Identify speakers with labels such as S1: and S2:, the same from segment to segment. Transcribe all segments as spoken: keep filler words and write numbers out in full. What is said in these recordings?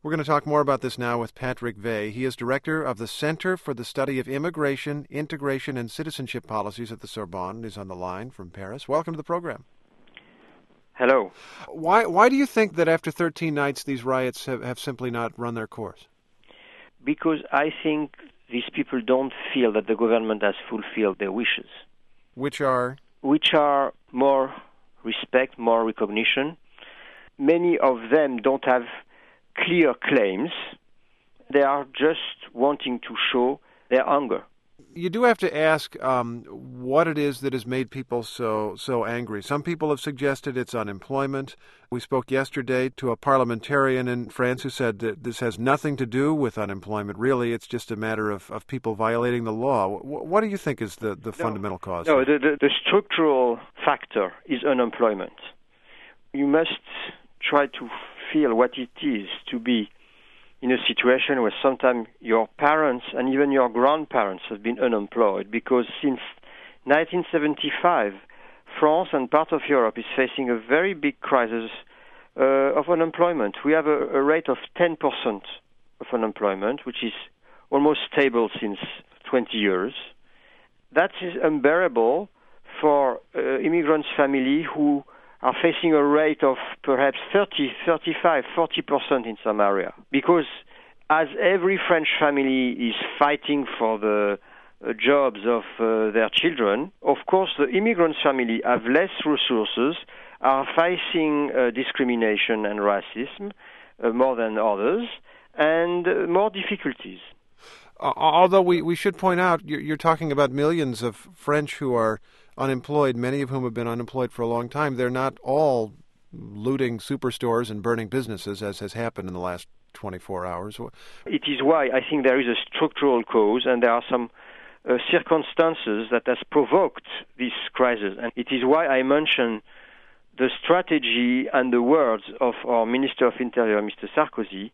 S1: We're going to talk more about this now with Patrick Vey. He is director of the Center for the Study of Immigration, Integration, and Citizenship Policies at the Sorbonne. He's on the line from Paris. Welcome to the program.
S2: Hello.
S1: Why why do you think that after thirteen nights these riots have, have simply not run their course?
S2: Because I think these people don't feel that the government has fulfilled their wishes.
S1: Which are?
S2: Which are more respect, more recognition. Many of them don't have clear claims. They are just wanting to show their anger.
S1: You do have to ask um, what it is that has made people so so angry. Some people have suggested it's unemployment. We spoke yesterday to a parliamentarian in France who said that this has nothing to do with unemployment. Really, it's just a matter of, of people violating the law. What, what do you think is the, the no, fundamental cause?
S2: No, the, the, the structural factor is unemployment. You must try to feel what it is to be in a situation where sometimes your parents and even your grandparents have been unemployed, because since nineteen seventy-five, France and part of Europe is facing a very big crisis uh, of unemployment. We have a, a rate of ten percent of unemployment, which is almost stable since twenty years. That is unbearable for uh, immigrants' family who are facing a rate of perhaps thirty, thirty-five, forty percent in some area. Because as every French family is fighting for the uh, jobs of uh, their children, of course the immigrant family have less resources, are facing uh, discrimination and racism uh, more than others, and uh, more difficulties.
S1: Uh, although we, we should point out, you're, you're talking about millions of French who are unemployed, many of whom have been unemployed for a long time. They're not all looting superstores and burning businesses, as has happened in the last twenty-four hours.
S2: It is why I think there is a structural cause, and there are some uh, circumstances that has provoked this crisis. And it is why I mention the strategy and the words of our Minister of Interior, Mister Sarkozy,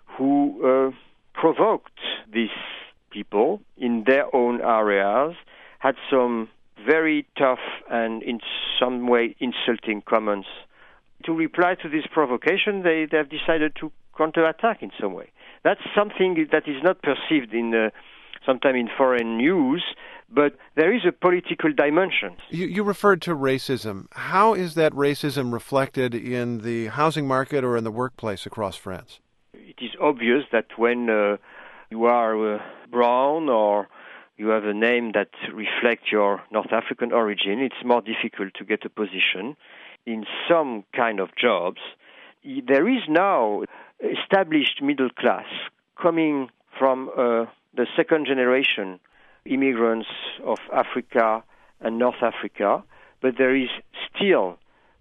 S2: who uh, provoked these people in their own areas, had some very tough and in some way insulting comments. To reply to this provocation, they, they have decided to counterattack in some way. That's something that is not perceived in uh, sometime in foreign news, but there is a political dimension.
S1: You, you referred to racism. How is that racism reflected in the housing market or in the workplace across France?
S2: It is obvious that when uh, you are uh, brown or you have a name that reflects your North African origin, it's more difficult to get a position in some kind of jobs. There is now established middle class coming from uh, the second generation immigrants of Africa and North Africa, but there is still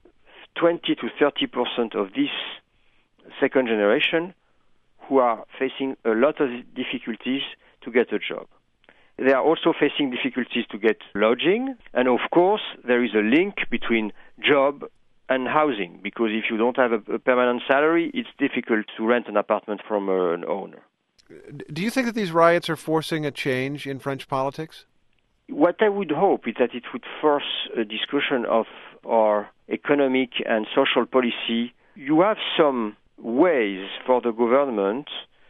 S2: twenty to thirty percent of this second generation who are facing a lot of difficulties to get a job. They are also facing difficulties to get lodging, and of course there is a link between job and housing, because if you don't have a, a permanent salary, it's difficult to rent an apartment from uh, an owner.
S1: Do you think that these riots are forcing a change in French politics?
S2: What I would hope is that it would force a discussion of our economic and social policy. You have some ways for the government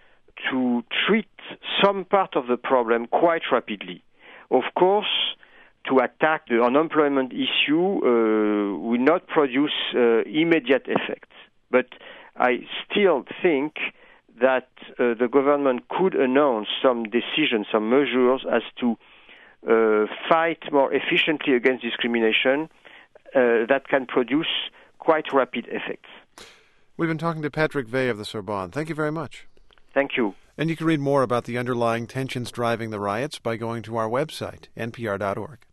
S2: to treat some part of the problem quite rapidly. Of course, to attack the unemployment issue uh, will not produce uh, immediate effects. But I still think that uh, the government could announce some decisions, some measures as to uh, fight more efficiently against discrimination uh, that can produce quite rapid effects.
S1: We've been talking to Patrick Vey of the Sorbonne. Thank you very much.
S2: Thank you.
S1: And you can read more about the underlying tensions driving the riots by going to our website, N P R dot org.